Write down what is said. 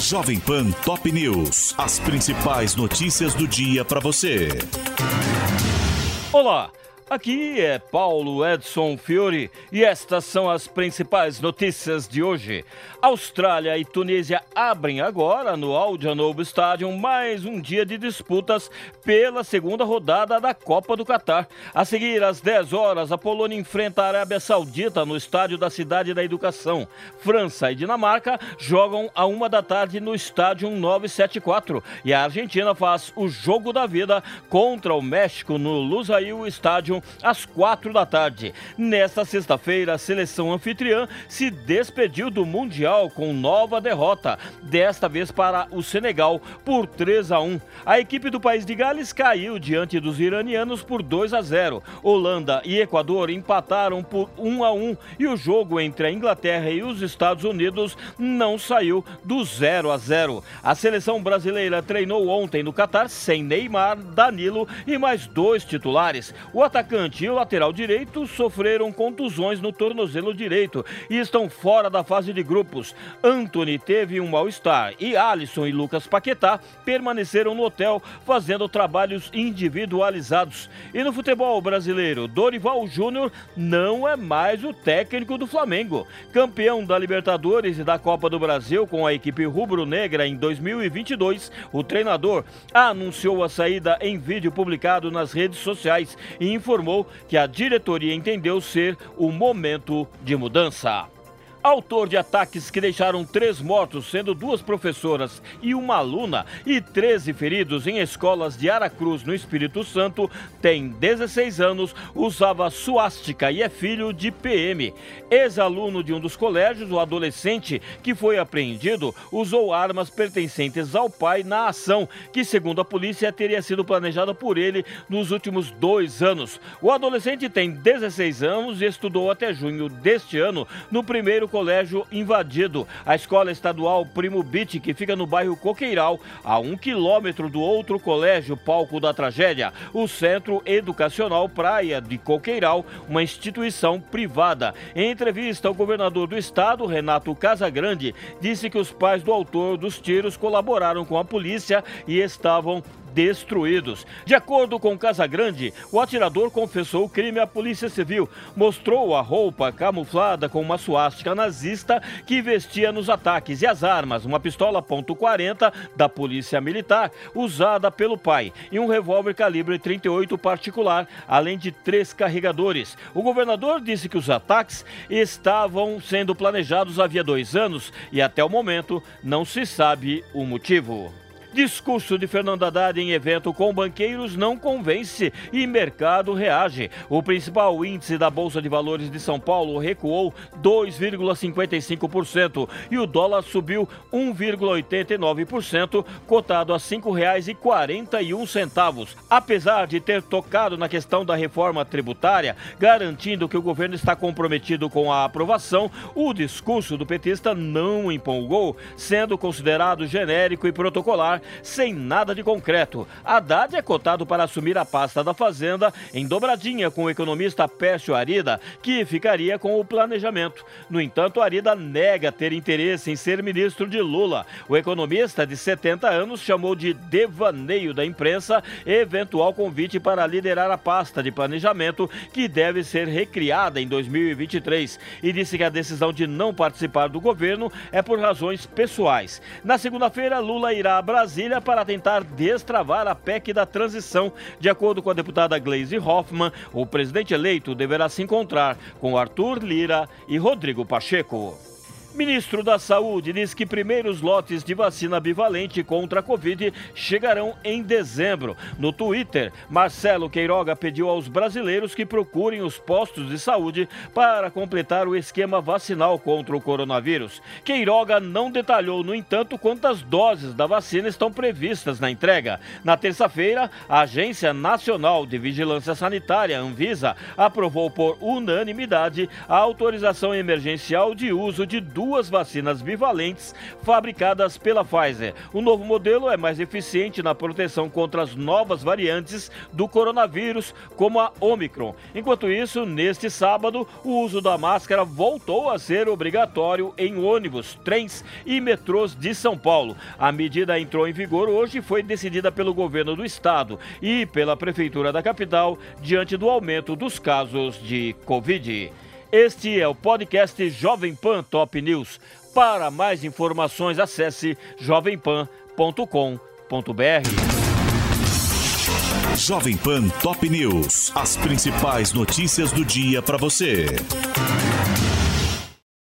Jovem Pan Top News. As principais notícias do dia para você. Olá, aqui é Paulo Edson Fiore e estas são as principais notícias de hoje. Austrália e Tunísia abrem agora no Al Janoub Stadium mais um dia de disputas pela segunda rodada da Copa do Catar. A seguir, às 10 horas, a Polônia enfrenta a Arábia Saudita no estádio da Cidade da Educação. França e Dinamarca jogam à 1 da tarde no estádio 974. E a Argentina faz o jogo da vida contra o México no Lusail Stadium às 4 da tarde. Nesta sexta-feira, a seleção anfitriã se despediu do Mundial com nova derrota, desta vez para o Senegal por 3-1. A equipe do país de Gales caiu diante dos iranianos por 2-0. Holanda e Equador empataram por 1-1 e o jogo entre a Inglaterra e os Estados Unidos não saiu do 0-0. A seleção brasileira treinou ontem no Catar sem Neymar, Danilo e mais 2 titulares. O atacante e o lateral direito sofreram contusões no tornozelo direito e estão fora da fase de grupos. Antony teve um mal-estar e Alisson e Lucas Paquetá permaneceram no hotel fazendo trabalhos individualizados. E no futebol brasileiro, Dorival Júnior não é mais o técnico do Flamengo. Campeão da Libertadores e da Copa do Brasil com a equipe rubro-negra em 2022, o treinador anunciou a saída em vídeo publicado nas redes sociais e informou que a diretoria entendeu ser o momento de mudança. Autor de ataques que deixaram 3 mortos, sendo 2 professoras e uma aluna, e 13 feridos em escolas de Aracruz, no Espírito Santo, tem 16 anos, usava suástica e é filho de PM. Ex-aluno de um dos colégios, o adolescente que foi apreendido usou armas pertencentes ao pai na ação, que segundo a polícia teria sido planejada por ele nos últimos 2 anos. O adolescente tem 16 anos e estudou até junho deste ano no primeiro colégio invadido, a escola estadual Primo Biti, que fica no bairro Coqueiral, a 1 quilômetro do outro colégio palco da tragédia, o Centro Educacional Praia de Coqueiral, uma instituição privada. Em entrevista, o governador do estado, Renato Casagrande, disse que os pais do autor dos tiros colaboraram com a polícia e estavam destruídos. De acordo com Casagrande, o atirador confessou o crime à Polícia Civil, mostrou a roupa camuflada com uma suástica nazista que vestia nos ataques e as armas, uma pistola .40 da Polícia Militar, usada pelo pai, e um revólver calibre 38 particular, além de 3 carregadores. O governador disse que os ataques estavam sendo planejados havia 2 anos e até o momento não se sabe o motivo. Discurso de Fernando Haddad em evento com banqueiros não convence e mercado reage. O principal índice da Bolsa de Valores de São Paulo recuou 2,55% e o dólar subiu 1,89%, cotado a R$ 5,41. Apesar de ter tocado na questão da reforma tributária, garantindo que o governo está comprometido com a aprovação, o discurso do petista não empolgou, sendo considerado genérico e protocolar, sem nada de concreto. Haddad é cotado para assumir a pasta da Fazenda em dobradinha com o economista Pércio Arida, que ficaria com o planejamento. No entanto, Arida nega ter interesse em ser ministro de Lula. O economista de 70 anos chamou de devaneio da imprensa eventual convite para liderar a pasta de planejamento, que deve ser recriada em 2023, e disse que a decisão de não participar do governo é por razões pessoais. Na segunda-feira, Lula irá a Brasília para tentar destravar a PEC da transição. De acordo com a deputada Gleisi Hoffmann, o presidente eleito deverá se encontrar com Arthur Lira e Rodrigo Pacheco. Ministro da Saúde diz que primeiros lotes de vacina bivalente contra a Covid chegarão em dezembro. No Twitter, Marcelo Queiroga pediu aos brasileiros que procurem os postos de saúde para completar o esquema vacinal contra o coronavírus. Queiroga não detalhou, no entanto, quantas doses da vacina estão previstas na entrega. Na terça-feira, a Agência Nacional de Vigilância Sanitária, Anvisa, aprovou por unanimidade a autorização emergencial de uso de 2 2 vacinas bivalentes fabricadas pela Pfizer. O novo modelo é mais eficiente na proteção contra as novas variantes do coronavírus, como a Omicron. Enquanto isso, neste sábado, o uso da máscara voltou a ser obrigatório em ônibus, trens e metrôs de São Paulo. A medida entrou em vigor hoje e foi decidida pelo governo do estado e pela prefeitura da capital diante do aumento dos casos de Covid. Este é o podcast Jovem Pan Top News. Para mais informações, acesse jovempan.com.br. Jovem Pan Top News. As principais notícias do dia para você.